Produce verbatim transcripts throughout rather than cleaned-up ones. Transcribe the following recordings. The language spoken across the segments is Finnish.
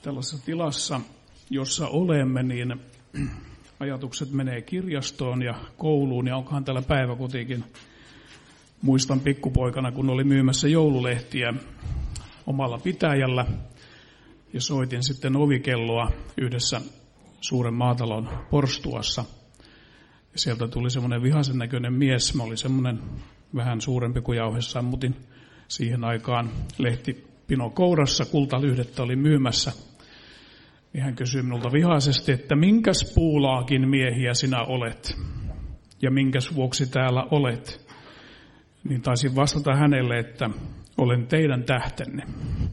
Tällaisessa tilassa, jossa olemme, niin ajatukset menee kirjastoon ja kouluun, ja onkohan täällä päiväkotiikin. Muistan pikkupoikana, kun oli myymässä joululehtiä omalla pitäjällä, ja soitin sitten ovikelloa yhdessä suuren maatalon porstuassa. Ja sieltä tuli semmoinen vihaisen näköinen mies. Mä olin semmoinen vähän suurempi kuin jauhe, sammutin siihen aikaan lehtipino kourassa, kultalyhdettä oli myymässä. Ja hän kysyi minulta vihaisesti, että minkäs puulaakin miehiä sinä olet ja minkäs vuoksi täällä olet. Niin taisin vastata hänelle, että olen teidän tähtenne.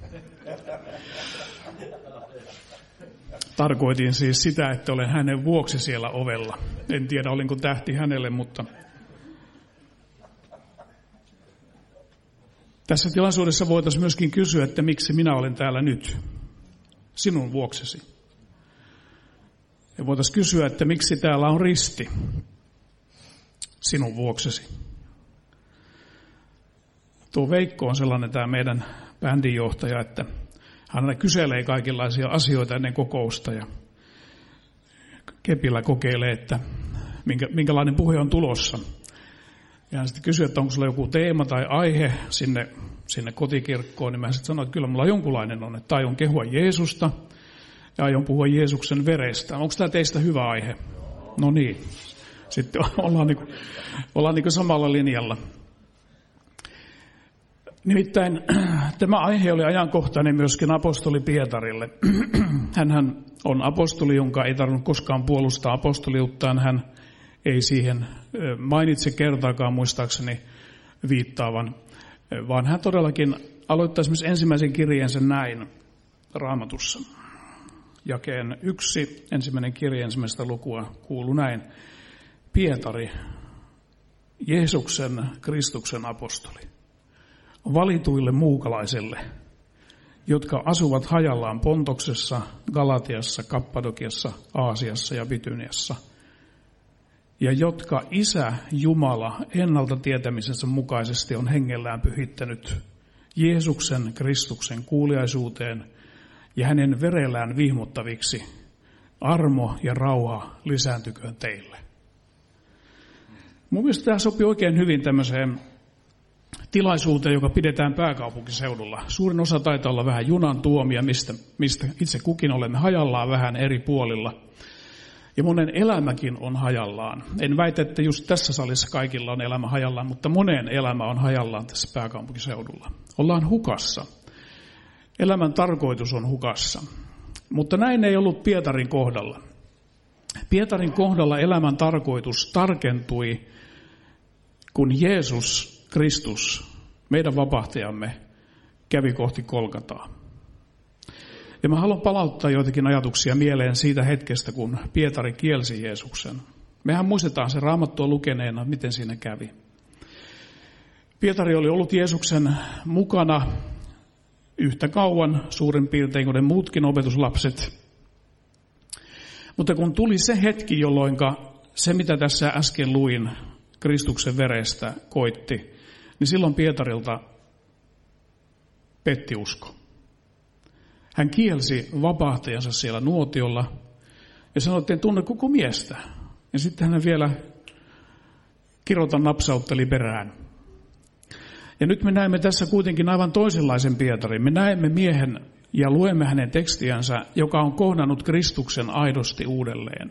Tarkoitin siis sitä, että olen hänen vuoksi siellä ovella. En tiedä, olinko tähti hänelle, mutta tässä tilaisuudessa voitaisiin myöskin kysyä, että miksi minä olen täällä nyt, sinun vuoksesi. Ja voitaisiin kysyä, että miksi täällä on risti, sinun vuoksesi. Tuo Veikko on sellainen tämä meidän bändinjohtaja, että hän aina kyselee kaikenlaisia asioita ennen kokousta ja kepillä kokeilee, että minkä, minkälainen puhe on tulossa. Ja hän sitten kysyy, että onko sulla joku teema tai aihe sinne, sinne kotikirkkoon, niin mä sitten sanoin, että kyllä mulla jonkunlainen on, että aion kehua Jeesusta ja aion puhua Jeesuksen verestä. Onko tämä teistä hyvä aihe? No niin, sitten ollaan, niin kuin, ollaan niin kuin samalla linjalla. Nimittäin tämä aihe oli ajankohtainen myöskin apostoli Pietarille. Hänhän on apostoli, jonka ei tarvinnut koskaan puolustaa apostoliuttaan. Hän ei siihen mainitse kertaakaan muistaakseni viittaavan, vaan hän todellakin aloittaa esimerkiksi ensimmäisen kirjeensä näin Raamatussa. Jakeen yksi, ensimmäinen kirje ensimmäistä lukua kuuluu näin. Pietari, Jeesuksen Kristuksen apostoli, valituille muukalaisille, jotka asuvat hajallaan Pontoksessa, Galatiassa, Kappadokiassa, Aasiassa ja Bityniassa, ja jotka Isä Jumala ennalta tietämisensä mukaisesti on hengellään pyhittänyt Jeesuksen Kristuksen kuuliaisuuteen ja hänen verellään vihmottaviksi, armo ja rauha lisääntyköön teille. Mun mielestä tämä sopii oikein hyvin tämmöiseen tilaisuuteen, joka pidetään pääkaupunkiseudulla. Suurin osa taitaa olla vähän junan tuomia, mistä, mistä itse kukin olemme hajallaan vähän eri puolilla. Ja monen elämäkin on hajallaan. En väitä, että just tässä salissa kaikilla on elämä hajallaan, mutta monen elämä on hajallaan tässä pääkaupunkiseudulla. Ollaan hukassa. Elämän tarkoitus on hukassa. Mutta näin ei ollut Pietarin kohdalla. Pietarin kohdalla elämän tarkoitus tarkentui, kun Jeesus Kristus, meidän vapahtajamme, kävi kohti Kolkataa. Ja mä haluan palauttaa joitakin ajatuksia mieleen siitä hetkestä, kun Pietari kielsi Jeesuksen. Mehän muistetaan se Raamattua lukeneena, miten siinä kävi. Pietari oli ollut Jeesuksen mukana yhtä kauan suurin piirtein kuin ne muutkin opetuslapset. Mutta kun tuli se hetki, jolloin se, mitä tässä äsken luin Kristuksen verestä, koitti, niin silloin Pietarilta petti usko. Hän kielsi vapahtajansa siellä nuotiolla ja sanoi, että en tunne koko miestä. Ja sitten hän vielä kirota napsautteli perään. Ja nyt me näemme tässä kuitenkin aivan toisenlaisen Pietarin. Me näemme miehen ja luemme hänen tekstiänsä, joka on kohdannut Kristuksen aidosti uudelleen.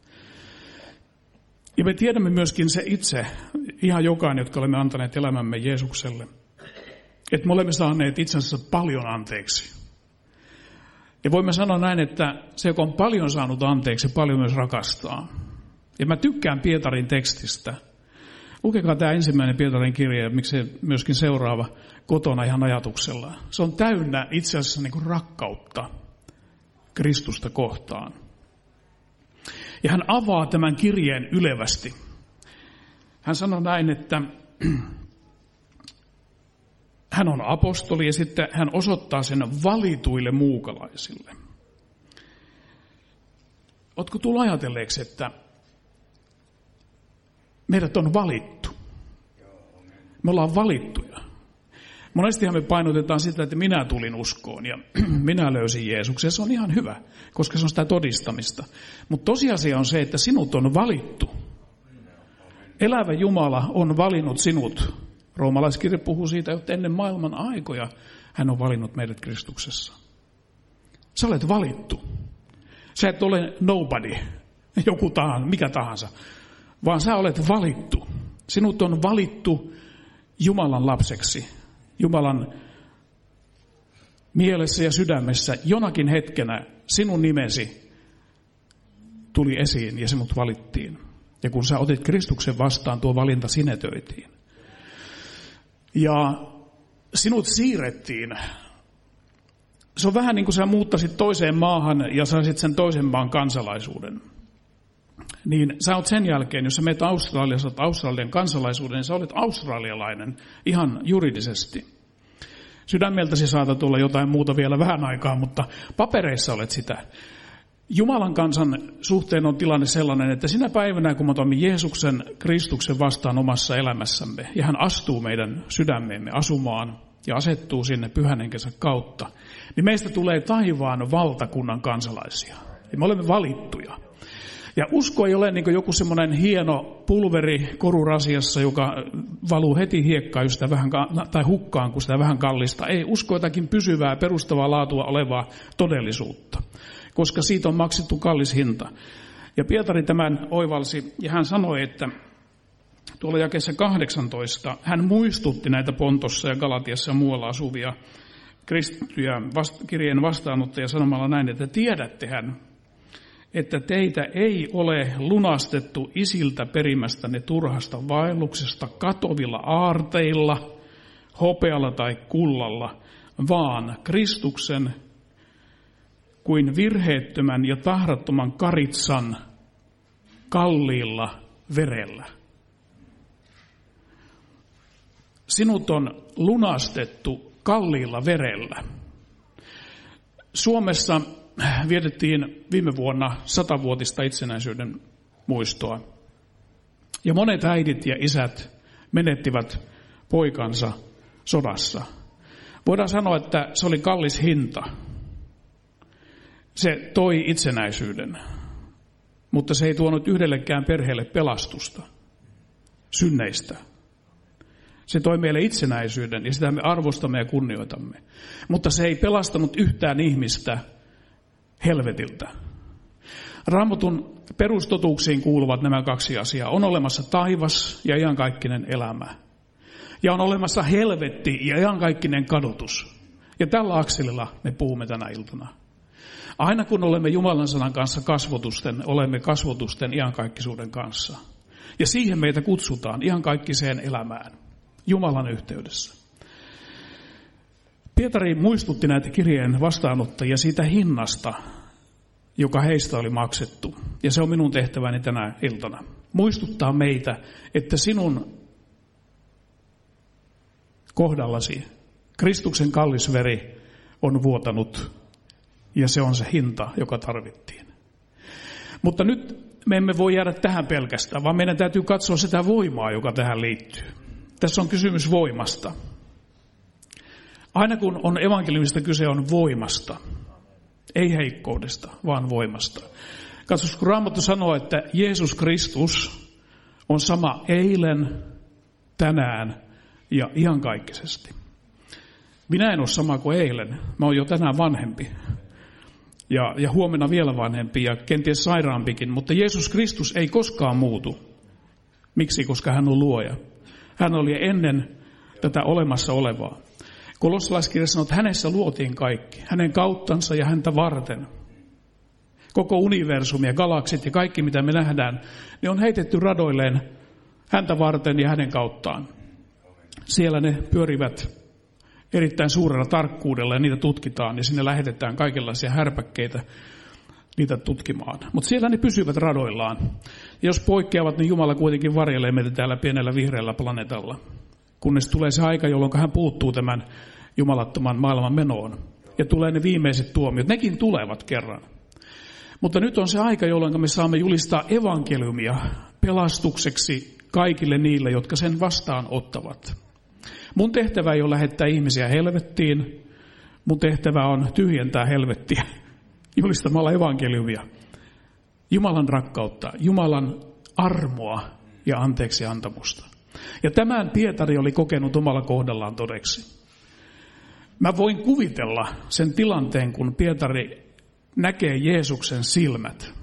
Ja me tiedämme myöskin se itse, ihan jokainen, jotka olemme antaneet elämämme Jeesukselle, että me olemme saaneet itse asiassa paljon anteeksi. Ja voimme sanoa näin, että se, joka on paljon saanut anteeksi, paljon myös rakastaa. Ja mä tykkään Pietarin tekstistä. Lukekaa tämä ensimmäinen Pietarin kirje, ja miksei myöskin seuraava kotona ihan ajatuksella. Se on täynnä itse asiassa niin kuin rakkautta Kristusta kohtaan. Ja hän avaa tämän kirjeen ylevästi. Hän sanoo näin, että hän on apostoli ja sitten hän osoittaa sen valituille muukalaisille. Oletko tullut ajatelleeksi, että meidät on valittu? Me ollaan valittuja. Monestihan me painotetaan sitä, että minä tulin uskoon ja minä löysin Jeesuksen. Se on ihan hyvä, koska se on sitä todistamista. Mutta tosiasia on se, että sinut on valittu. Elävä Jumala on valinnut sinut. Roomalaiskirja puhuu siitä, että ennen maailman aikoja hän on valinnut meidät Kristuksessa. Sä olet valittu. Sä et ole nobody, joku tahansa, mikä tahansa, vaan sä olet valittu. Sinut on valittu Jumalan lapseksi. Jumalan mielessä ja sydämessä jonakin hetkenä sinun nimesi tuli esiin ja sinut valittiin. Ja kun sä otit Kristuksen vastaan, tuo valinta sinetöitiin. Ja sinut siirrettiin. Se on vähän niin kuin sä muuttasit toiseen maahan ja saisit sen toisen maan kansalaisuuden. Niin sä oot sen jälkeen, jos sä menet Australiassa, olet Australian kansalaisuuden, niin sä olet australialainen ihan juridisesti. Sydämeltäsi saatat olla jotain muuta vielä vähän aikaa, mutta papereissa olet sitä. Jumalan kansan suhteen on tilanne sellainen, että sinä päivänä, kun me otamme Jeesuksen Kristuksen vastaan omassa elämässämme, ja hän astuu meidän sydämeemme asumaan ja asettuu sinne pyhän henkensä kautta, niin meistä tulee taivaan valtakunnan kansalaisia. Ja me olemme valittuja. Ja usko ei ole niin kuin joku semmoinen hieno pulveri korurasiassa, joka valuu heti hiekkaan sitä vähän, tai hukkaan, kun sitä vähän kallista. Ei, usko jotakin pysyvää, perustavaa laatua olevaa todellisuutta, koska siitä on maksettu kallis hinta. Ja Pietari tämän oivalsi, ja hän sanoi, että tuolla jakeessa kahdeksantoista hän muistutti näitä Pontossa ja Galatiassa ja muualla asuvia kristittyjä vasta- kirjeen vastaanottajia sanomalla näin, että tiedättehän, että teitä ei ole lunastettu isiltä perimästänne turhasta vaelluksesta katovilla aarteilla, hopealla tai kullalla, vaan Kristuksen kuin virheettömän ja tahrattoman karitsan kalliilla verellä. Sinut on lunastettu kalliilla verellä. Suomessa vietettiin viime vuonna satavuotista itsenäisyyden muistoa. Ja monet äidit ja isät menettivät poikansa sodassa. Voidaan sanoa, että se oli kallis hinta. Se toi itsenäisyyden, mutta se ei tuonut yhdellekään perheelle pelastusta synneistä. Se toi meille itsenäisyyden ja sitä me arvostamme ja kunnioitamme. Mutta se ei pelastanut yhtään ihmistä helvetiltä. Raamatun perustotuuksiin kuuluvat nämä kaksi asiaa. On olemassa taivas ja iankaikkinen elämä. Ja on olemassa helvetti ja iankaikkinen kadotus. Ja tällä akselilla me puhumme tänä iltana. Aina kun olemme Jumalan sanan kanssa kasvotusten, olemme kasvotusten iankaikkisuuden kanssa. Ja siihen meitä kutsutaan iankaikkiseen elämään Jumalan yhteydessä. Pietari muistutti näitä kirjeen vastaanottajia siitä hinnasta, joka heistä oli maksettu. Ja se on minun tehtäväni tänä iltana. Muistuttaa meitä, että sinun kohdallasi Kristuksen kallis veri on vuotanut ja se on se hinta, joka tarvittiin. Mutta nyt me emme voi jäädä tähän pelkästään, vaan meidän täytyy katsoa sitä voimaa, joka tähän liittyy. Tässä on kysymys voimasta. Aina kun on evankeliumista kyse, on voimasta. Ei heikkoudesta, vaan voimasta. Katsos, kun Raamattu sanoo, että Jeesus Kristus on sama eilen, tänään ja iankaikkisesti. Minä en ole sama kuin eilen. Mä oon jo tänään vanhempi. Ja, ja huomenna vielä vanhempi ja kenties sairaampikin. Mutta Jeesus Kristus ei koskaan muutu. Miksi? Koska hän on luoja. Hän oli ennen tätä olemassa olevaa. Kolossalaiskirjassa sanoo, että hänessä luotiin kaikki. Hänen kauttansa ja häntä varten. Koko universumi ja galaksit ja kaikki, mitä me nähdään, ne on heitetty radoilleen häntä varten ja hänen kauttaan. Siellä ne pyörivät erittäin suurella tarkkuudella ja niitä tutkitaan ja sinne lähetetään kaikenlaisia härpäkkeitä niitä tutkimaan. Mutta siellä ne pysyvät radoillaan. Ja jos poikkeavat, niin Jumala kuitenkin varjelee meitä täällä pienellä vihreällä planeetalla. Kunnes tulee se aika, jolloin hän puuttuu tämän jumalattoman maailman menoon. Ja tulee ne viimeiset tuomiot. Nekin tulevat kerran. Mutta nyt on se aika, jolloin me saamme julistaa evankeliumia pelastukseksi kaikille niille, jotka sen vastaan ottavat. Mun tehtävä ei ole lähettää ihmisiä helvettiin. Mun tehtävä on tyhjentää helvettiä julistamalla evankeliumia. Jumalan rakkautta, Jumalan armoa ja anteeksi antamusta. Ja tämän Pietari oli kokenut omalla kohdallaan todeksi. Mä voin kuvitella sen tilanteen, kun Pietari näkee Jeesuksen silmät.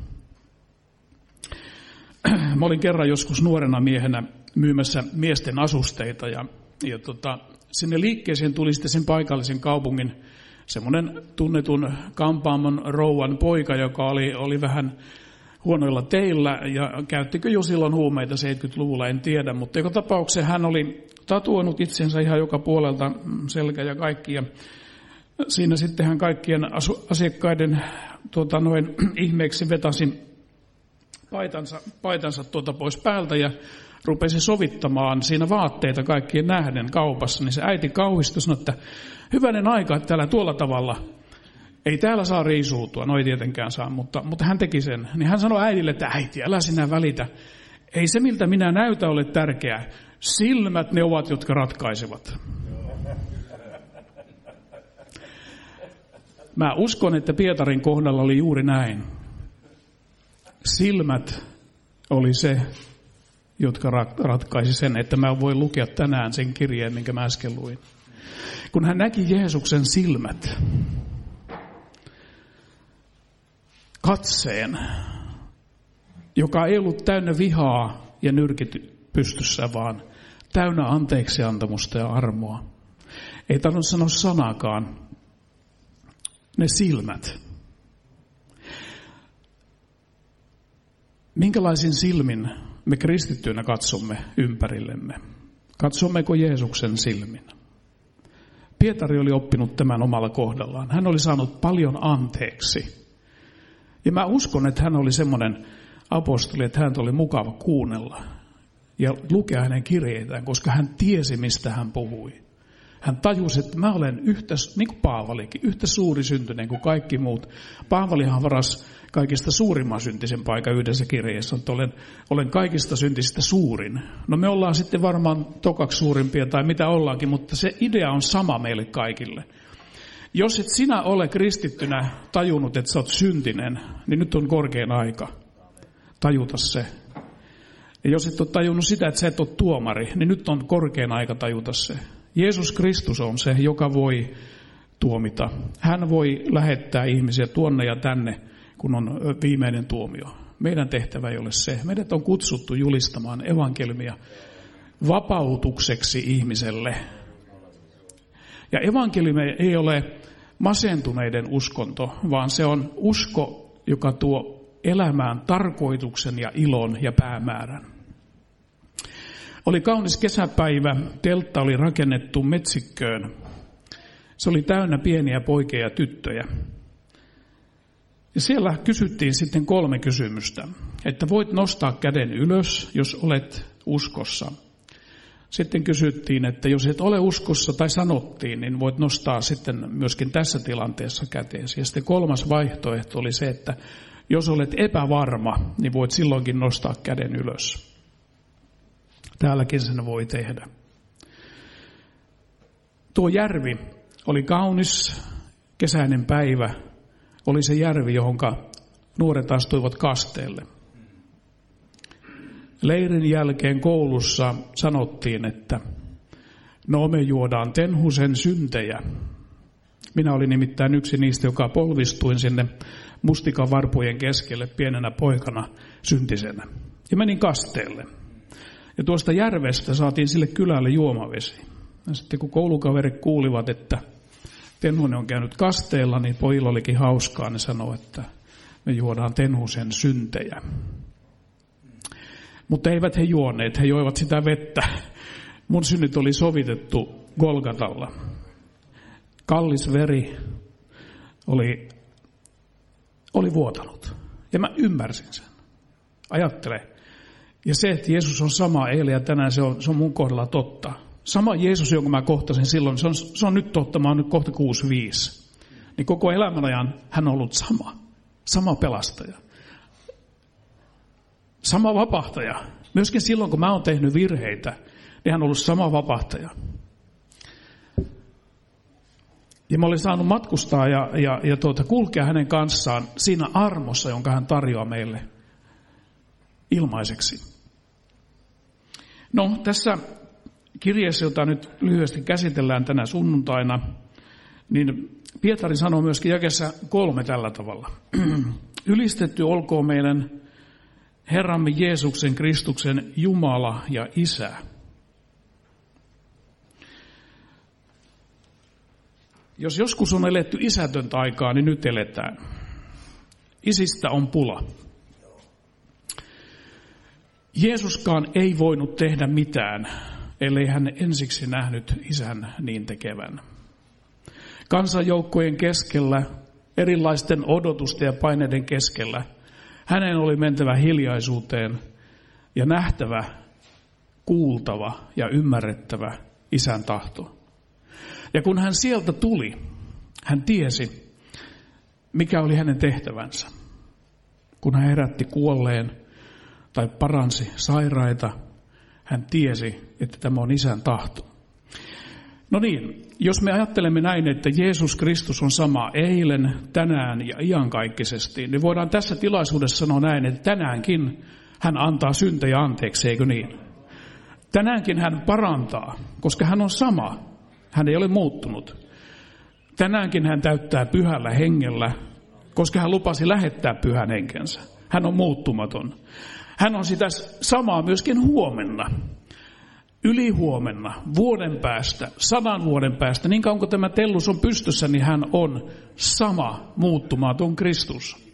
Mä olin kerran joskus nuorena miehenä myymässä miesten asusteita ja, ja tota, sinne liikkeeseen tuli sitten sen paikallisen kaupungin semmoinen tunnetun kampaamon rouvan poika, joka oli, oli vähän huonoilla teillä ja käyttikö jo silloin huumeita seitsemänkymmentäluvulla, en tiedä, mutta joka tapauksessa hän oli tatuoinut itsensä ihan joka puolelta, selkä ja kaikki, ja siinä sitten hän kaikkien asu, asiakkaiden tuota, noin ihmeeksi vetasi paitansa, paitansa tuota pois päältä ja rupesi sovittamaan siinä vaatteita kaikkien nähden kaupassa, niin se äiti kauhistui, sanoi, että hyvänen aika, että täällä tuolla tavalla ei täällä saa riisuutua, no ei tietenkään saa, mutta, mutta hän teki sen. Niin hän sanoi äidille, että äiti, älä sinä välitä. Ei se, miltä minä näytä, ole tärkeää. Silmät ne ovat, jotka ratkaisevat. Mä uskon, että Pietarin kohdalla oli juuri näin. Silmät oli se, jotka ratkaisi sen, että mä voin lukea tänään sen kirjeen, minkä mä äsken luin. Kun hän näki Jeesuksen silmät, katseen, joka ei ollut täynnä vihaa ja nyrkit pystyssä, vaan täynnä anteeksiantamusta ja armoa. Ei tarvinnut sanoa sanakaan. Ne silmät. Minkälaisin silmin me kristittyinä katsomme ympärillemme? Katsommeko Jeesuksen silmin? Pietari oli oppinut tämän omalla kohdallaan. Hän oli saanut paljon anteeksi. Ja mä uskon, että hän oli semmoinen apostoli, että häntä oli mukava kuunnella ja lukea hänen kirjeitään, koska hän tiesi, mistä hän puhui. Hän tajusi, että mä olen yhtä, niin kuin Paavalikin, yhtä suuri syntinen kuin kaikki muut. Paavalihan varasi kaikista suurimman syntisen paikan yhdessä kirjeessä, että olen, olen kaikista syntisistä suurin. No me ollaan sitten varmaan tokaksi suurimpia tai mitä ollaankin, mutta se idea on sama meille kaikille. Jos et sinä ole kristittynä tajunnut, että sä oot syntinen, niin nyt on korkein aika tajuta se. Ja jos et ole tajunnut sitä, että sä et ole tuomari, niin nyt on korkein aika tajuta se. Jeesus Kristus on se, joka voi tuomita. Hän voi lähettää ihmisiä tuonne ja tänne, kun on viimeinen tuomio. Meidän tehtävä ei ole se. Meidät on kutsuttu julistamaan evankeliumia vapautukseksi ihmiselle. Ja evankeliumi ei ole masentuneiden uskonto, vaan se on usko, joka tuo elämään tarkoituksen ja ilon ja päämäärän. Oli kaunis kesäpäivä, teltta oli rakennettu metsikköön. Se oli täynnä pieniä poikia ja tyttöjä. Ja siellä kysyttiin sitten kolme kysymystä, että voit nostaa käden ylös, jos olet uskossa. Sitten kysyttiin, että jos et ole uskossa tai sanottiin, niin voit nostaa sitten myöskin tässä tilanteessa käteesi. Ja sitten kolmas vaihtoehto oli se, että jos olet epävarma, niin voit silloinkin nostaa käden ylös. Täälläkin sen voi tehdä. Tuo järvi oli kaunis kesäinen päivä. Oli se järvi, johonka nuoret astuivat kasteelle. Leirin jälkeen koulussa sanottiin, että no me juodaan Tenhusen syntejä. Minä olin nimittäin yksi niistä, joka polvistuin sinne mustikan varpujen keskelle pienenä poikana syntisenä. Ja menin kasteelle. Ja tuosta järvestä saatiin sille kylälle juomavesi. Ja sitten kun koulukaverit kuulivat, että Tenhunen on käynyt kasteella, niin pojilla olikin hauskaa. Ne sanoi, että me juodaan Tenhusen syntejä. Mutta eivät he juoneet, he joivat sitä vettä. Mun synnit oli sovitettu Golgatalla. Kallis veri oli, oli vuotanut. Ja mä ymmärsin sen. Ajattele. Ja se, että Jeesus on sama eilen ja tänään, se on, se on mun kohdalla totta. Sama Jeesus, jonka mä kohtasin silloin, se on, se on nyt totta. Mä oon nyt kohta kuusikymmentäviisi. Niin koko elämän ajan hän on ollut sama. Sama pelastaja. Sama vapahtaja. Myöskin silloin, kun mä oon tehnyt virheitä, niin hän on ollut sama vapahtaja. Ja mä olin saanut matkustaa ja, ja, ja tuota, kulkea hänen kanssaan siinä armossa, jonka hän tarjoaa meille ilmaiseksi. No, tässä kirjeessä, jota nyt lyhyesti käsitellään tänä sunnuntaina, niin Pietari sanoo myöskin jakeessa kolme tällä tavalla. Ylistetty olkoon meidän Herramme Jeesuksen Kristuksen Jumala ja Isä. Jos joskus on eletty isätöntä aikaa, niin nyt eletään. Isistä on pula. Jeesuskaan ei voinut tehdä mitään, ellei hän ensiksi nähnyt isän niin tekevän. Kansanjoukkojen keskellä, erilaisten odotusten ja paineiden keskellä, hänen oli mentävä hiljaisuuteen ja nähtävä, kuultava ja ymmärrettävä isän tahto. Ja kun hän sieltä tuli, hän tiesi, mikä oli hänen tehtävänsä. Kun hän herätti kuolleen tai paransi sairaita, hän tiesi, että tämä on isän tahto. No niin, jos me ajattelemme näin, että Jeesus Kristus on sama eilen, tänään ja iankaikkisesti, niin voidaan tässä tilaisuudessa sanoa näin, että tänäänkin hän antaa syntejä anteeksi, eikö niin? Tänäänkin hän parantaa, koska hän on sama. Hän ei ole muuttunut. Tänäänkin hän täyttää pyhällä hengellä, koska hän lupasi lähettää pyhän henkensä. Hän on muuttumaton. Hän on sitä samaa myöskin huomenna, ylihuomenna, vuoden päästä, sadan vuoden päästä. Niin kauan kuin tämä tellus on pystyssä, niin hän on sama muuttumaton Kristus.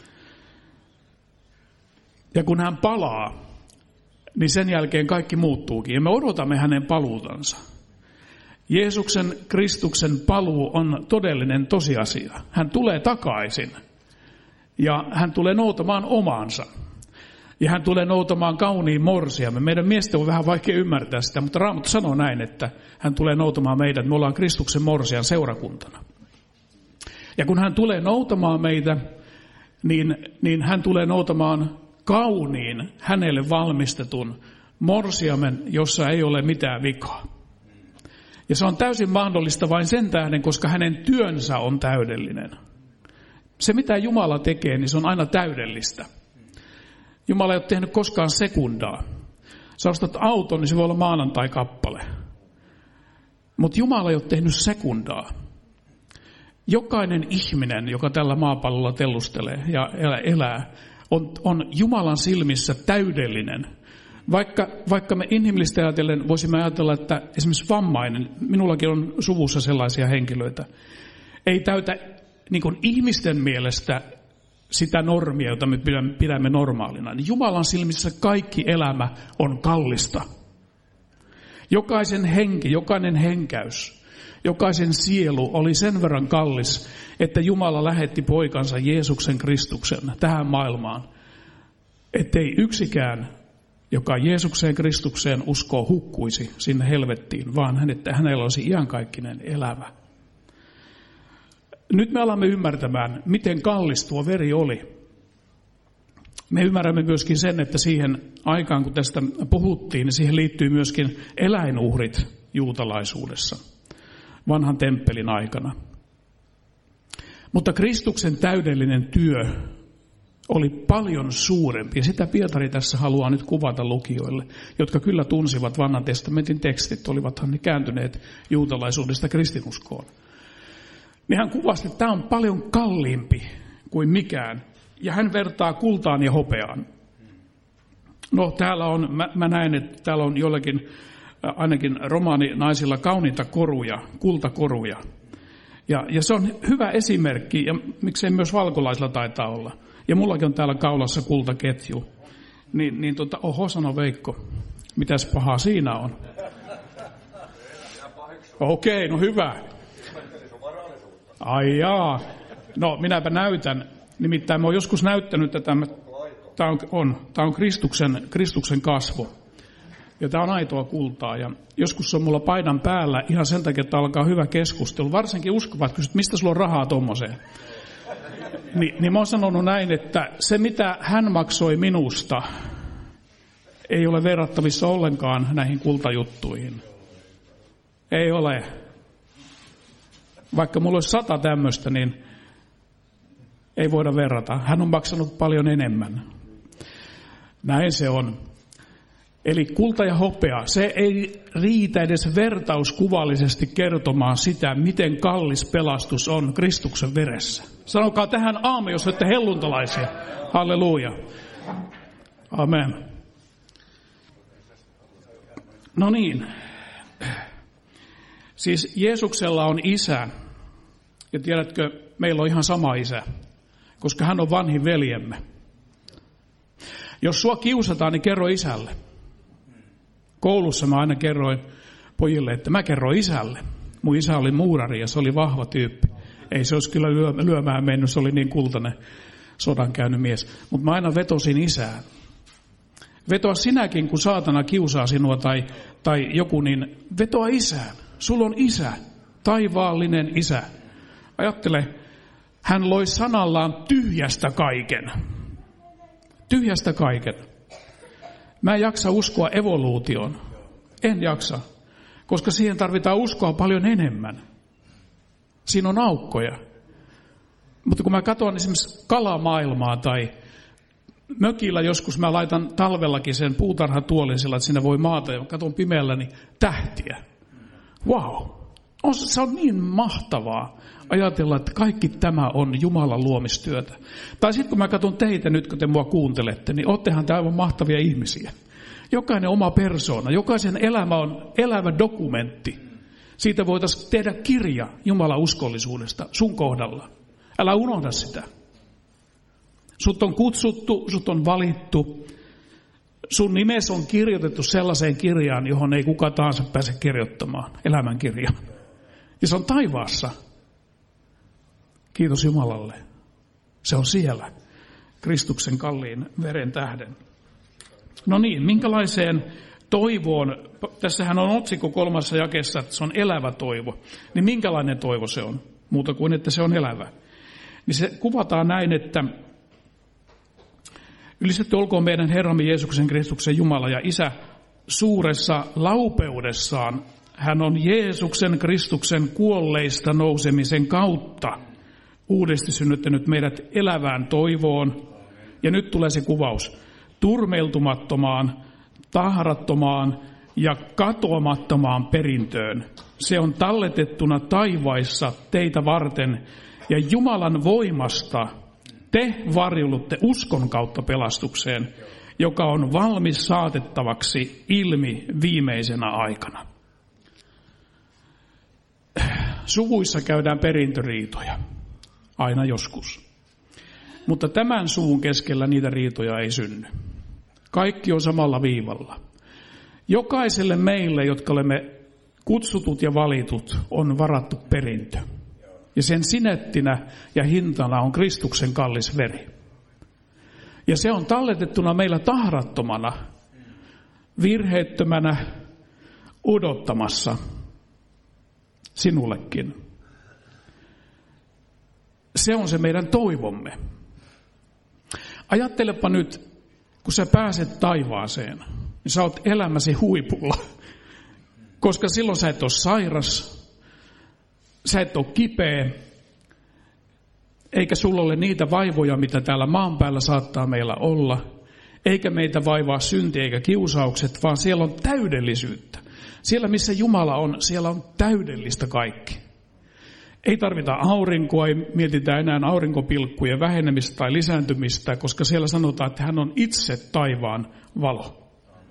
Ja kun hän palaa, niin sen jälkeen kaikki muuttuukin. Ja me odotamme hänen paluutansa. Jeesuksen Kristuksen paluu on todellinen tosiasia. Hän tulee takaisin ja hän tulee noutamaan omaansa. Ja hän tulee noutamaan kauniin morsiamme. Meidän miesten on vähän vaikea ymmärtää sitä, mutta Raamattu sanoo näin, että hän tulee noutamaan meidät. Me ollaan Kristuksen morsian seurakuntana. Ja kun hän tulee noutamaan meitä, niin, niin hän tulee noutamaan kauniin, hänelle valmistetun morsiamen, jossa ei ole mitään vikaa. Ja se on täysin mahdollista vain sen tähden, koska hänen työnsä on täydellinen. Se, mitä Jumala tekee, niin se on aina täydellistä. Jumala ei ole tehnyt koskaan sekundaa. Sä ostat auton, niin se voi olla maanantai-kappale. Mutta Jumala ei ole tehnyt sekundaa. Jokainen ihminen, joka tällä maapallolla tellustelee ja elää, on, on Jumalan silmissä täydellinen. Vaikka, vaikka me inhimillisesti ajatellen voisimme ajatella, että esimerkiksi vammainen, minullakin on suvussa sellaisia henkilöitä, ei täytä niin kuin ihmisten mielestä sitä normia, jota me pidämme normaalina. Niin Jumalan silmissä kaikki elämä on kallista. Jokaisen henki, jokainen henkäys, jokaisen sielu oli sen verran kallis, että Jumala lähetti poikansa Jeesuksen Kristuksen tähän maailmaan, ettei yksikään, joka Jeesukseen Kristukseen uskoo, hukkuisi sinne helvettiin, vaan että hänellä olisi iankaikkinen elämä. Nyt me alamme ymmärtämään, miten kallis tuo veri oli. Me ymmärrämme myöskin sen, että siihen aikaan, kun tästä puhuttiin, niin siihen liittyy myöskin eläinuhrit juutalaisuudessa vanhan temppelin aikana. Mutta Kristuksen täydellinen työ oli paljon suurempi, ja sitä Pietari tässä haluaa nyt kuvata lukijoille, jotka kyllä tunsivat vanhan testamentin tekstit, olivathan ne kääntyneet juutalaisuudesta kristinuskoon. Niin hän kuvasi, että tämä on paljon kalliimpi kuin mikään, ja hän vertaa kultaan ja hopeaan. No täällä on, mä, mä näen, että täällä on jollakin, ainakin romaaninaisilla kauniita koruja, kultakoruja. Ja, ja se on hyvä esimerkki, ja miksei myös valkolaisilla taitaa olla. Ja mullakin on täällä kaulassa kultaketju. Niin, niin tota, oho, sano Veikko, mitäs pahaa siinä on? Okei, no hyvä. Ai jaa. No minäpä näytän. Nimittäin mä oon joskus näyttänyt tätä. Tämä on, on, tämä on Kristuksen, Kristuksen kasvo. Ja tämä on aitoa kultaa. Ja joskus se on mulla paidan päällä ihan sen takia, että alkaa hyvä keskustelu. Varsinkin uskovat kysyt, mistä sulla on rahaa tommoseen. Ni, niin mä oon sanonut näin, että se mitä hän maksoi minusta ei ole verrattavissa ollenkaan näihin kultajuttuihin. Ei ole. Vaikka mulla olisi sata tämmöistä, niin ei voida verrata. Hän on maksanut paljon enemmän. Näin se on. Eli kulta ja hopea, se ei riitä edes vertauskuvallisesti kertomaan sitä, miten kallis pelastus on Kristuksen veressä. Sanokaa tähän aamen, jos olette helluntalaisia. Halleluja. Amen. No niin. Siis Jeesuksella on isä. Ja tiedätkö, meillä on ihan sama isä, koska hän on vanhin veljemme. Jos sua kiusataan, niin kerro isälle. Koulussa mä aina kerroin pojille, että mä kerron isälle. Mun isä oli muurari ja se oli vahva tyyppi. Ei se olisi kyllä lyö, lyömään mennyt, se oli niin kultainen sodan käynyt mies. Mutta mä aina vetosin isään. Vetoa sinäkin, kun saatana kiusaa sinua tai, tai joku, niin vetoa isään. Sulla on isä, taivaallinen isä. Ajattele, hän loi sanallaan tyhjästä kaiken. Tyhjästä kaiken. Mä en jaksa uskoa evoluutioon. En jaksa, koska siihen tarvitaan uskoa paljon enemmän. Siinä on aukkoja. Mutta kun mä katson esimerkiksi kalamaailmaa tai mökillä joskus mä laitan talvellakin sen puutarhatuolin sillä, että siinä voi maata ja katson pimeällä, niin tähtiä. Wow. On, se on niin mahtavaa ajatella, että kaikki tämä on Jumalan luomistyötä. Tai sitten kun mä katson teitä nyt, kun te mua kuuntelette, niin oottehan te aivan mahtavia ihmisiä. Jokainen oma persoona, jokaisen elämä on elävä dokumentti. Siitä voitaisiin tehdä kirja Jumalan uskollisuudesta sun kohdalla. Älä unohda sitä. Sut on kutsuttu, sut on valittu. Sun nimesi on kirjoitettu sellaiseen kirjaan, johon ei kuka tahansa pääse kirjoittamaan, elämänkirjaan. Ja se on taivaassa. Kiitos Jumalalle. Se on siellä, Kristuksen kalliin veren tähden. No niin, minkälaiseen toivoon, tässähän on otsikko kolmassa jakeessa, että se on elävä toivo. Niin minkälainen toivo se on, muuta kuin että se on elävä? Niin se kuvataan näin, että ylistetty olkoon meidän Herramme Jeesuksen Kristuksen Jumala ja Isä suuressa laupeudessaan. Hän on Jeesuksen Kristuksen kuolleista nousemisen kautta uudesti synnyttänyt meidät elävään toivoon. Ja nyt tulee se kuvaus. Turmeltumattomaan, tahrattomaan ja katoamattomaan perintöön. Se on talletettuna taivaissa teitä varten ja Jumalan voimasta te varjelutte uskon kautta pelastukseen, joka on valmis saatettavaksi ilmi viimeisenä aikana. Suvuissa käydään perintöriitoja, aina joskus. Mutta tämän suvun keskellä niitä riitoja ei synny. Kaikki on samalla viivalla. Jokaiselle meille, jotka olemme kutsutut ja valitut, on varattu perintö. Ja sen sinettinä ja hintana on Kristuksen kallis veri. Ja se on talletettuna meillä tahrattomana, virheettömänä, odottamassa sinullekin. Se on se meidän toivomme. Ajattelepa nyt, kun sä pääset taivaaseen, niin sä oot elämäsi huipulla. Koska silloin sä et ole sairas, sä et ole kipeä, eikä sulla ole niitä vaivoja, mitä täällä maan päällä saattaa meillä olla, eikä meitä vaivaa synti eikä kiusaukset, vaan siellä on täydellisyyttä. Siellä, missä Jumala on, siellä on täydellistä kaikki. Ei tarvita aurinkoa, ei mietitä enää aurinkopilkkujen vähenemistä tai lisääntymistä, koska siellä sanotaan, että hän on itse taivaan valo.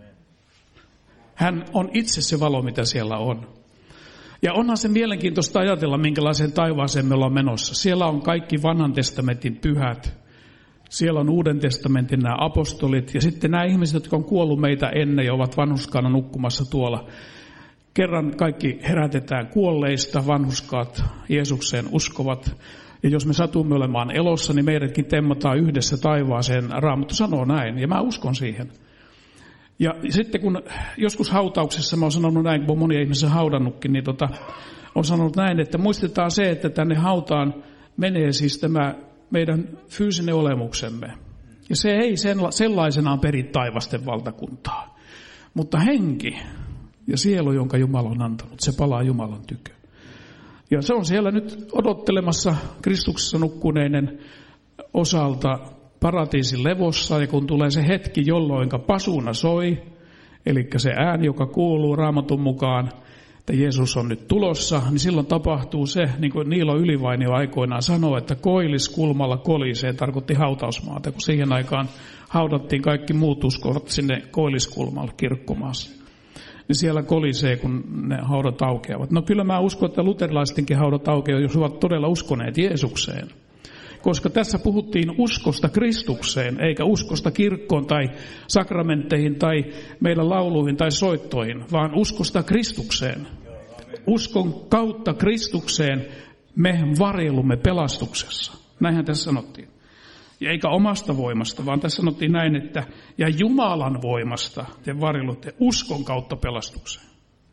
Hän on itse se valo, mitä siellä on. Ja onhan se mielenkiintoista ajatella, minkälaiseen taivaaseen me ollaan menossa. Siellä on kaikki vanhan testamentin pyhät. Siellä on uuden testamentin nämä apostolit. Ja sitten nämä ihmiset, jotka on kuollut meitä ennen ja ovat vanhuskaana nukkumassa tuolla. Kerran kaikki herätetään kuolleista, vanhuskaat Jeesukseen uskovat. Ja jos me satumme olemaan elossa, niin meidätkin temmataan yhdessä taivaaseen. Raamattu sanoo näin, ja mä uskon siihen. Ja sitten kun joskus hautauksessa, mä oon sanonut näin, kun monia ihmisiä haudannutkin, niin tota, on sanonut näin, että muistetaan se, että tänne hautaan menee siis tämä meidän fyysinen olemuksemme. Ja se ei sellaisenaan peri taivasten valtakuntaa. Mutta henki ja sielu, jonka Jumala on antanut, se palaa Jumalan tykö. Ja se on siellä nyt odottelemassa Kristuksessa nukkuneiden osalta paratiisin levossa, ja kun tulee se hetki, jolloin pasuna soi, eli se ääni, joka kuuluu Raamatun mukaan, että Jeesus on nyt tulossa, niin silloin tapahtuu se, niin kuin Niilo Ylivainio aikoinaan sanoi, että koilliskulmalla kolisee, tarkoitti hautausmaata, kun siihen aikaan haudattiin kaikki muut uskovat sinne koilliskulmalle kirkkomaassa. Niin siellä kolisee, kun ne haudat aukeavat. No kyllä mä uskon, että luterilaistenkin haudat aukeavat, jos ovat todella uskoneet Jeesukseen. Koska tässä puhuttiin uskosta Kristukseen, eikä uskosta kirkkoon tai sakramentteihin tai meidän lauluihin tai soittoihin, vaan uskosta Kristukseen. Uskon kautta Kristukseen me varjelumme pelastuksessa. Näinhän tässä sanottiin. Ja eikä omasta voimasta, vaan tässä sanottiin näin, että ja Jumalan voimasta te varjelutte uskon kautta pelastukseen.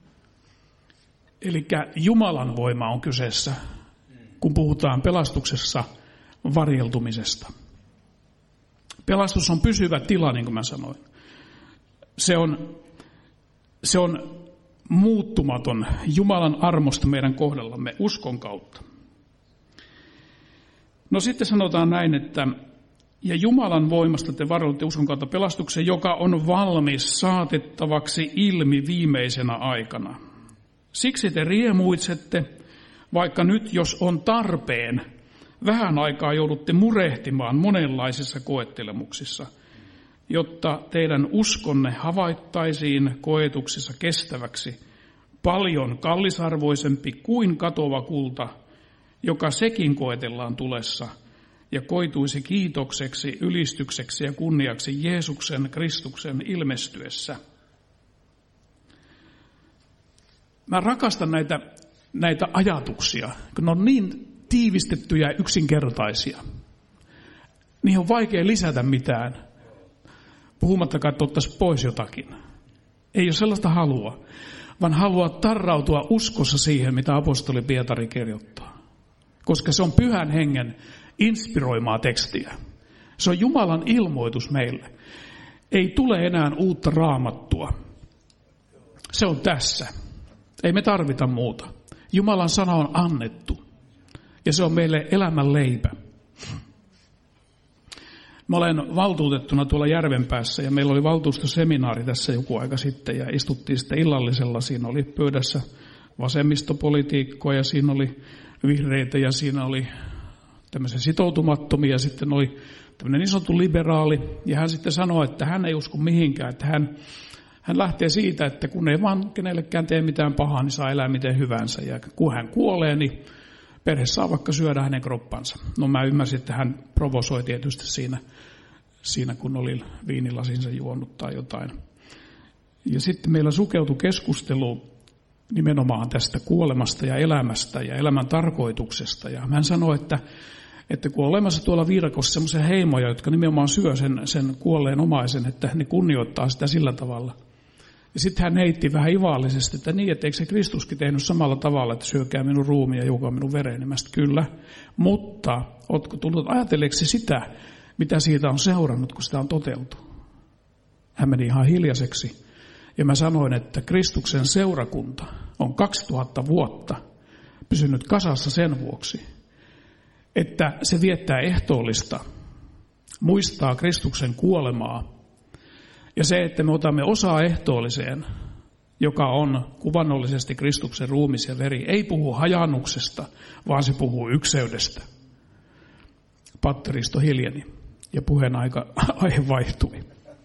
Eli Jumalan voima on kyseessä, kun puhutaan pelastuksessa varjeltumisesta. Pelastus on pysyvä tila, niin kuin mä sanoin. Se on, se on muuttumaton Jumalan armosta meidän kohdallamme uskon kautta. No sitten sanotaan näin, että ja Jumalan voimasta te varjelutte uskon kautta pelastuksen, joka on valmis saatettavaksi ilmi viimeisenä aikana. Siksi te riemuitsette, vaikka nyt jos on tarpeen, vähän aikaa joudutte murehtimaan monenlaisissa koettelemuksissa, jotta teidän uskonne havaittaisiin koetuksissa kestäväksi, paljon kallisarvoisempi kuin katova kulta, joka sekin koetellaan tulessa, ja koituisi kiitokseksi, ylistykseksi ja kunniaksi Jeesuksen Kristuksen ilmestyessä. Mä rakastan näitä, näitä ajatuksia, kun ne on niin tiivistettyjä ja yksinkertaisia. Niihin on vaikea lisätä mitään, puhumattakaan, että ottaisi pois jotakin. Ei ole sellaista halua, vaan haluaa tarrautua uskossa siihen, mitä apostoli Pietari kirjoittaa. Koska se on pyhän hengen inspiroimaa tekstiä. Se on Jumalan ilmoitus meille. Ei tule enää uutta raamattua. Se on tässä. Ei me tarvita muuta. Jumalan sana on annettu. Ja se on meille elämän leipä. Mä olen valtuutettuna tuolla Järvenpäässä ja meillä oli valtuustoseminaari tässä joku aika sitten ja istuttiin sitten illallisella. Siinä oli pöydässä vasemmistopolitiikkoja ja siinä oli vihreitä ja siinä oli tämmöisiä sitoutumattomia ja sitten oli tämmöinen niin sanottu liberaali ja hän sitten sanoi, että hän ei usko mihinkään, että hän, hän lähtee siitä, että kun ei vaan kenellekään tee mitään pahaa, niin saa elää miten hyvänsä ja kun hän kuolee, niin perhe saa vaikka syödä hänen kroppansa. No mä ymmärsin, että hän provosoi tietysti siinä, siinä kun oli viinilasinsa juonut tai jotain. Ja sitten meillä sukeutui keskustelu nimenomaan tästä kuolemasta ja elämästä ja elämän tarkoituksesta. Ja hän sanoi, että, että kun on olemassa tuolla viidakossa semmoisia heimoja, jotka nimenomaan syö sen, sen kuolleen omaisen, että ne kunnioittaa sitä sillä tavalla. Ja sitten hän heitti vähän ivallisesti, että niin, että eikö se Kristuskin tehnyt samalla tavalla, että syökää minun ruumiin ja juokaa minun vereni. Mä sitten kyllä, mutta ootko tullut ajatelleeksi sitä, mitä siitä on seurannut, kun sitä on toteutu? Hän meni ihan hiljaiseksi. Ja mä sanoin, että Kristuksen seurakunta on kaksituhatta vuotta pysynyt kasassa sen vuoksi, että se viettää ehtoollista, muistaa Kristuksen kuolemaa. Ja se, että me otamme osaa ehtoolliseen, joka on kuvannollisesti Kristuksen ruumis ja veri, ei puhu hajannuksesta, vaan se puhuu ykseydestä. Patteristo hiljeni ja puheen aika, aihe vaihtui.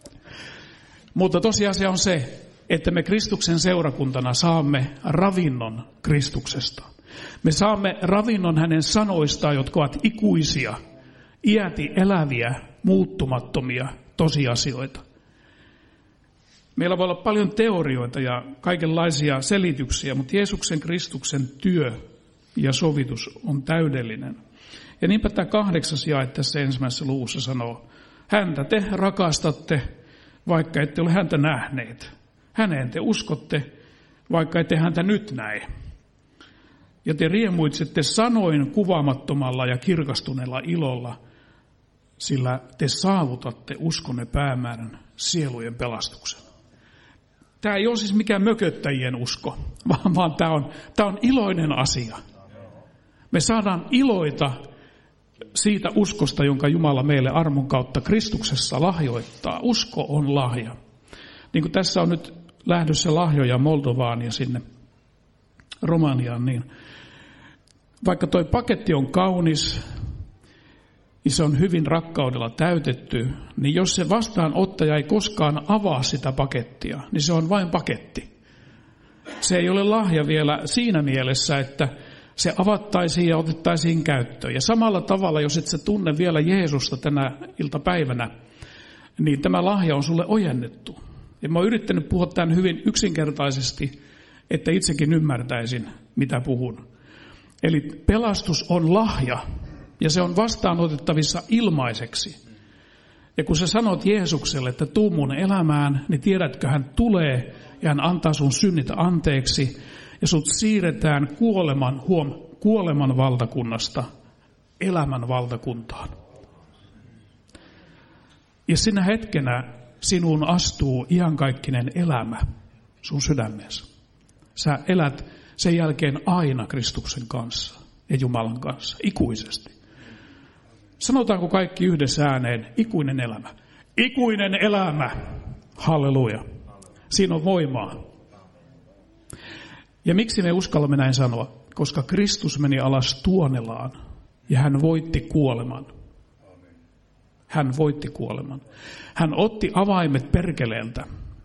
Mutta tosiasia on se, että me Kristuksen seurakuntana saamme ravinnon Kristuksesta. Me saamme ravinnon hänen sanoistaan, jotka ovat ikuisia, iäti eläviä, muuttumattomia tosiasioita. Meillä voi olla paljon teorioita ja kaikenlaisia selityksiä, mutta Jeesuksen Kristuksen työ ja sovitus on täydellinen. Ja niinpä tämä kahdeksas jae tässä ensimmäisessä luvussa sanoo, häntä te rakastatte, vaikka ette ole häntä nähneet. Häneen te uskotte, vaikka ette häntä nyt näe. Ja te riemuitsette sanoin kuvaamattomalla ja kirkastuneella ilolla, sillä te saavutatte uskonne päämäärän sielujen pelastuksen. Tämä ei ole siis mikään mököttäjien usko, vaan, vaan tämä, on, tämä on iloinen asia. Me saadaan iloita siitä uskosta, jonka Jumala meille armon kautta Kristuksessa lahjoittaa. Usko on lahja. Niin kuin tässä on nyt lähdössä lahjoja Moldovaan ja sinne Romaniaan, niin vaikka toi paketti on kaunis, niin se on hyvin rakkaudella täytetty, niin jos se vastaanottaja ei koskaan avaa sitä pakettia, niin se on vain paketti. Se ei ole lahja vielä siinä mielessä, että se avattaisiin ja otettaisiin käyttöön. Ja samalla tavalla, jos et sä tunne vielä Jeesusta tänä iltapäivänä, niin tämä lahja on sulle ojennettu. Ja mä oon yrittänyt puhua tämän hyvin yksinkertaisesti, että itsekin ymmärtäisin, mitä puhun. Eli pelastus on lahja, ja se on vastaanotettavissa ilmaiseksi. Ja kun sä sanot Jeesukselle, että tuu mun elämään, niin tiedätkö, hän tulee ja hän antaa sun synnit anteeksi, ja sut siirretään kuoleman, huom, kuoleman valtakunnasta elämän valtakuntaan. Ja sinä hetkenä sinuun astuu iankaikkinen elämä sun sydämeesi. Sä elät sen jälkeen aina Kristuksen kanssa ja Jumalan kanssa, ikuisesti. Sanotaanko kaikki yhdessä ääneen, ikuinen elämä? Ikuinen elämä! Halleluja! Siinä on voimaa. Ja miksi me uskallamme näin sanoa? Koska Kristus meni alas tuonelaan ja hän voitti kuoleman. Hän voitti kuoleman. Hän otti avaimet perkeleeltä.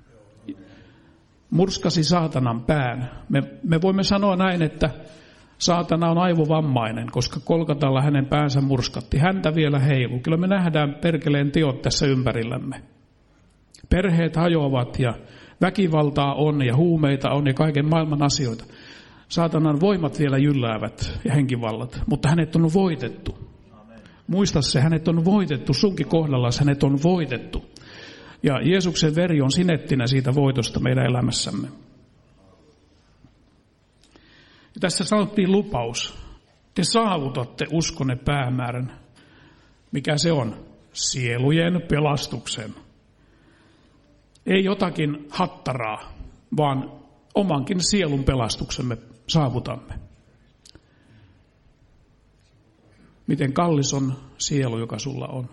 Murskasi saatanan pään. Me, me voimme sanoa näin, että saatana on aivovammainen, koska Kolkatalla hänen päänsä murskatti. Häntä vielä heiluu. Kyllä me nähdään perkeleen teot tässä ympärillämme. Perheet hajoavat ja väkivaltaa on ja huumeita on ja kaiken maailman asioita. Saatanan voimat vielä jylläävät ja henkivallat, mutta hänet on voitettu. Muista se, hänet on voitettu, sunkin kohdallaan hänet on voitettu. Ja Jeesuksen veri on sinettinä siitä voitosta meidän elämässämme. Ja tässä sanottiin lupaus. Te saavutatte uskonne päämäärän. Mikä se on? Sielujen pelastuksen. Ei jotakin hattaraa, vaan omankin sielun pelastuksemme saavutamme. Miten kallis on sielu, joka sulla on.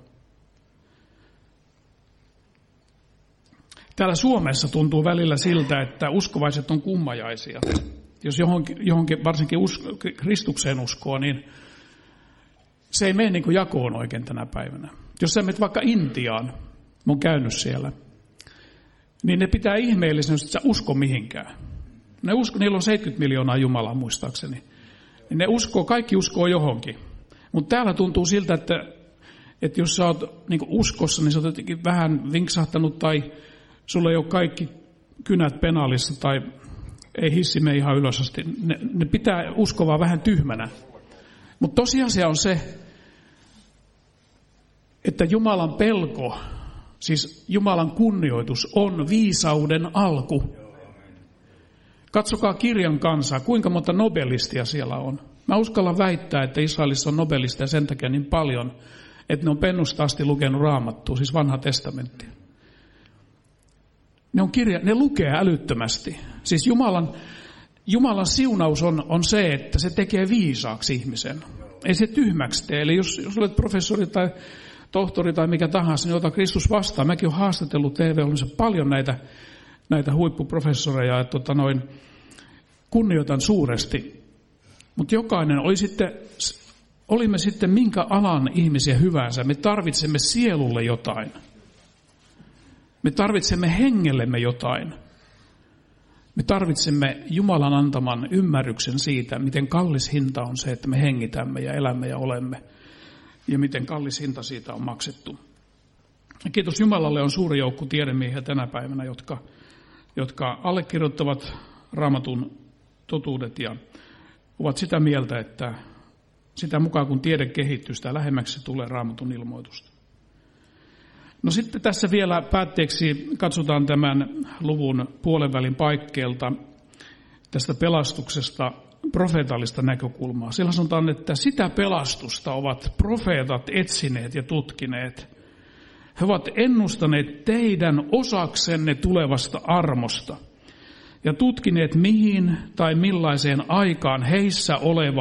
Täällä Suomessa tuntuu välillä siltä, että uskovaiset on kummajaisia. Jos johonkin, johonkin varsinkin usko, Kristukseen uskoo, niin se ei mene niin kuin jakoon oikein tänä päivänä. Jos sä menet vaikka Intiaan, mä oon käynyt siellä, niin ne pitää ihmeellisenä, että sä usko mihinkään. Ne usko, niillä on seitsemänkymmentä miljoonaa Jumalaa muistaakseni. Ne uskoo, kaikki uskoo johonkin. Mutta täällä tuntuu siltä, että, että jos sä oot niin kuin uskossa, niin sä oot jotenkin vähän vinksahtanut tai sulla ei ole kaikki kynät penaalissa tai ei hissi mene ihan ylös asti. Ne, ne pitää uskovaa vähän tyhmänä. Mutta tosiasia on se, että Jumalan pelko, siis Jumalan kunnioitus on viisauden alku. Katsokaa kirjan kansaa, kuinka monta nobelistia siellä on. Mä uskallan väittää, että Israelissa on nobelisteja sen takia niin paljon, että ne on pennusta asti lukenut Raamattua, siis vanha testamentti. Ne, on kirja, ne lukee älyttömästi. Siis Jumalan, Jumalan siunaus on, on se, että se tekee viisaaksi ihmisen. Ei se tyhmäksi tee. Eli jos, jos olet professori tai tohtori tai mikä tahansa, niin ota Kristus vastaan. Mäkin olen haastatellut T V-ohjelmassa paljon näitä, näitä huippuprofessoreja, että tota noin, kunnioitan suuresti. Mutta jokainen, oli sitten, olimme sitten minkä alan ihmisiä hyvänsä, me tarvitsemme sielulle jotain. Me tarvitsemme hengellemme jotain. Me tarvitsemme Jumalan antaman ymmärryksen siitä, miten kallis hinta on se, että me hengitämme ja elämme ja olemme. Ja miten kallis hinta siitä on maksettu. Ja kiitos Jumalalle on suuri joukko tiedemiehiä tänä päivänä, jotka, jotka allekirjoittavat Raamatun totuudet ja ovat sitä mieltä, että sitä mukaan kun tiede kehittyy, sitä lähemmäksi tulee Raamatun ilmoitusta. No sitten tässä vielä päätteeksi katsotaan tämän luvun puolenvälin paikkeelta tästä pelastuksesta profeetallista näkökulmaa. Siellä sanotaan, että sitä pelastusta ovat profeetat etsineet ja tutkineet. He ovat ennustaneet teidän osaksenne tulevasta armosta ja tutkineet mihin tai millaiseen aikaan heissä oleva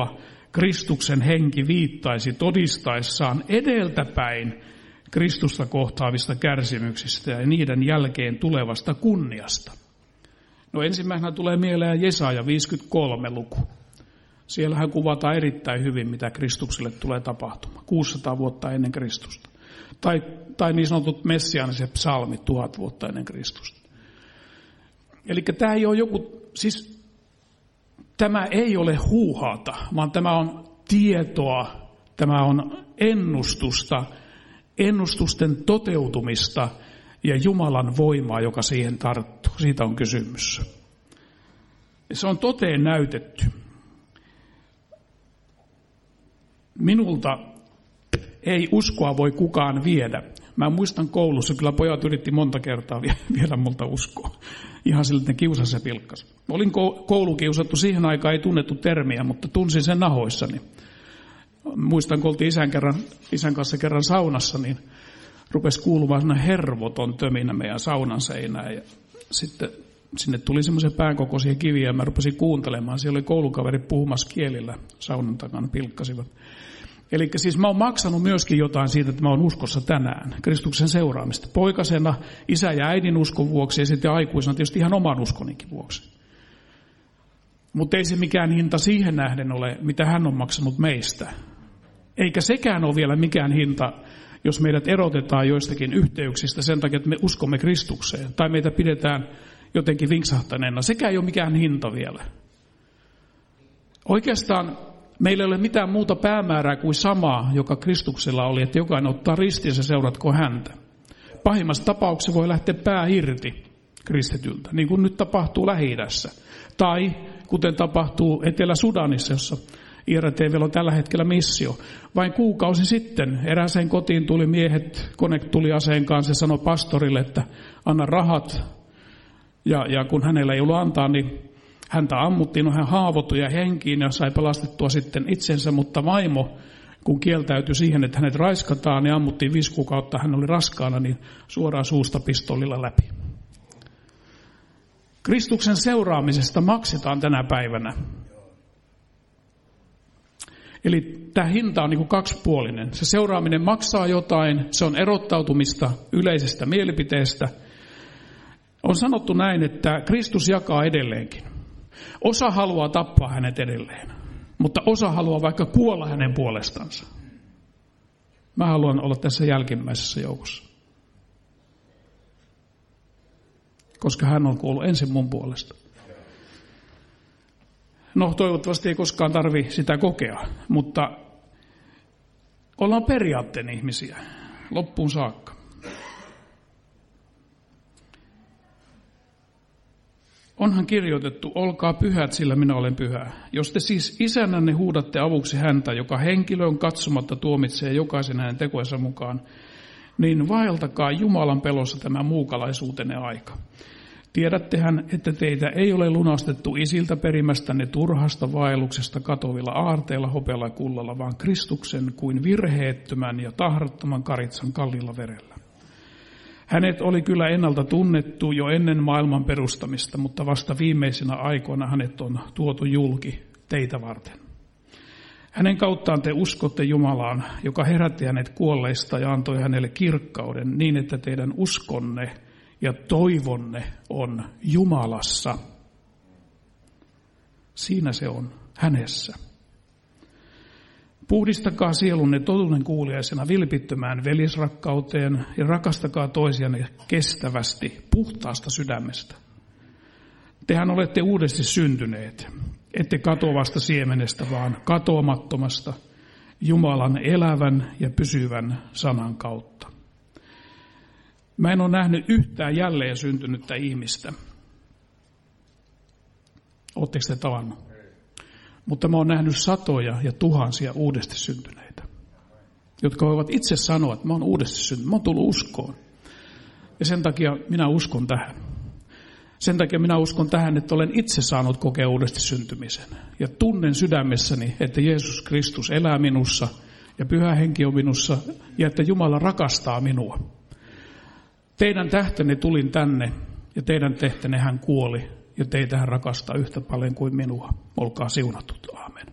Kristuksen henki viittaisi todistaessaan edeltäpäin Kristusta kohtaavista kärsimyksistä ja niiden jälkeen tulevasta kunniasta. No ensimmäisenä tulee mieleen Jesaja viisikymmentäkolme luku. Siellähän kuvataan erittäin hyvin, mitä Kristukselle tulee tapahtumaan, kuusisataa vuotta ennen Kristusta. Tai, tai niin sanotut messiaaniset psalmit, tuhat vuotta ennen Kristusta. Eli tämä ei ole joku, siis tämä ei ole huuhaata, vaan tämä on tietoa, tämä on ennustusta, ennustusten toteutumista ja Jumalan voimaa, joka siihen tarttuu. Siitä on kysymys. Se on toteen näytetty. Minulta ei uskoa voi kukaan viedä. Mä muistan koulussa, kyllä pojat yritti monta kertaa viedä multa uskoa. Ihan sillä, että ne kiusasi ja pilkkasi. Olin koulukiusattu, siihen aikaan ei tunnettu termiä, mutta tunsin sen nahoissani. Muistan, kun oltiin isän, kerran, isän kanssa kerran saunassa, niin rupesi kuulumaan sellainen hervoton töminä meidän saunan seinään. Ja sitten sinne tuli semmoisia päänkokoisia kiviä ja mä rupesin kuuntelemaan. Siellä oli koulukaverit puhumassa kielillä saunan takana, pilkkasivat. Eli siis mä oon maksanut myöskin jotain siitä, että mä oon uskossa tänään, Kristuksen seuraamista. Poikasena isä ja äidin uskon vuoksi ja sitten aikuisena tietysti ihan oman uskonikin vuoksi. Mutta ei se mikään hinta siihen nähden ole, mitä hän on maksanut meistä. Eikä sekään ole vielä mikään hinta, jos meidät erotetaan joistakin yhteyksistä sen takia, että me uskomme Kristukseen. Tai meitä pidetään jotenkin vinksahtaneena. Sekään ei ole mikään hinta vielä. Oikeastaan meillä ei ole mitään muuta päämäärää kuin samaa, joka Kristuksella oli, että jokainen ottaa ristinsä, seuratko häntä. Pahimmassa tapauksessa voi lähteä pää irti kristityltä, niin kuin nyt tapahtuu Lähi-idässä. Tai kuten tapahtuu Etelä-Sudanissa, jossa I R T V on tällä hetkellä missio. Vain kuukausi sitten erääseen kotiin tuli miehet, kone tuli aseen kanssa ja sanoi pastorille, että anna rahat. Ja, ja kun hänellä ei ollut antaa, niin häntä ammuttiin, no hän haavoittui ja henkiin ja sai pelastettua sitten itsensä, mutta vaimo, kun kieltäytyi siihen, että hänet raiskataan ja ammuttiin viisi kuukautta, hän oli raskaana, niin suoraan suusta pistollilla läpi. Kristuksen seuraamisesta maksetaan tänä päivänä. Eli tämä hinta on niin kuin kaksipuolinen. Se seuraaminen maksaa jotain, se on erottautumista yleisestä mielipiteestä. On sanottu näin, että Kristus jakaa edelleenkin. Osa haluaa tappaa hänet edelleen, mutta osa haluaa vaikka kuolla hänen puolestansa. Mä haluan olla tässä jälkimmäisessä joukossa, koska hän on kuollut ensin mun puolesta. No toivottavasti ei koskaan tarvi sitä kokea, mutta ollaan periaatteen ihmisiä loppuun saakka. Onhan kirjoitettu, olkaa pyhät, sillä minä olen pyhä. Jos te siis isännänne huudatte avuksi häntä, joka henkilön katsomatta tuomitsee jokaisen hänen tekoensa mukaan, niin vaeltakaa Jumalan pelossa tämä muukalaisuutenne aika. Tiedättehän, että teitä ei ole lunastettu isiltä perimästänne turhasta vaelluksesta katovilla aarteilla, hopealla ja kullalla, vaan Kristuksen kuin virheettömän ja tahrattoman karitsan kalliilla verellä. Hänet oli kyllä ennalta tunnettu jo ennen maailman perustamista, mutta vasta viimeisinä aikoina hänet on tuotu julki teitä varten. Hänen kauttaan te uskotte Jumalaan, joka herätti hänet kuolleista ja antoi hänelle kirkkauden niin, että teidän uskonne ja toivonne on Jumalassa. Siinä se on, hänessä. Puhdistakaa sielunne totuuden kuuliaisena vilpittömään velisrakkauteen ja rakastakaa toisianne kestävästi, puhtaasta sydämestä. Tehän olette uudesti syntyneet, ette katoavasta siemenestä, vaan katoamattomasta Jumalan elävän ja pysyvän sanan kautta. Mä en ole nähnyt yhtään jälleen syntynyttä ihmistä. Oletteko te tavannut? Mutta mä oon nähnyt satoja ja tuhansia uudesti syntyneitä, jotka voivat itse sanoa, että mä oon uudesti syntynyt, mä oon tullut uskoon. Ja sen takia minä uskon tähän. Sen takia minä uskon tähän, että olen itse saanut kokea uudesti syntymisen. Ja tunnen sydämessäni, että Jeesus Kristus elää minussa ja Pyhä Henki on minussa ja että Jumala rakastaa minua. Teidän tähtenne tulin tänne ja teidän tähtenne hän kuoli ja teitä hän rakastaa yhtä paljon kuin minua. Olkaa siunatut. Aamen.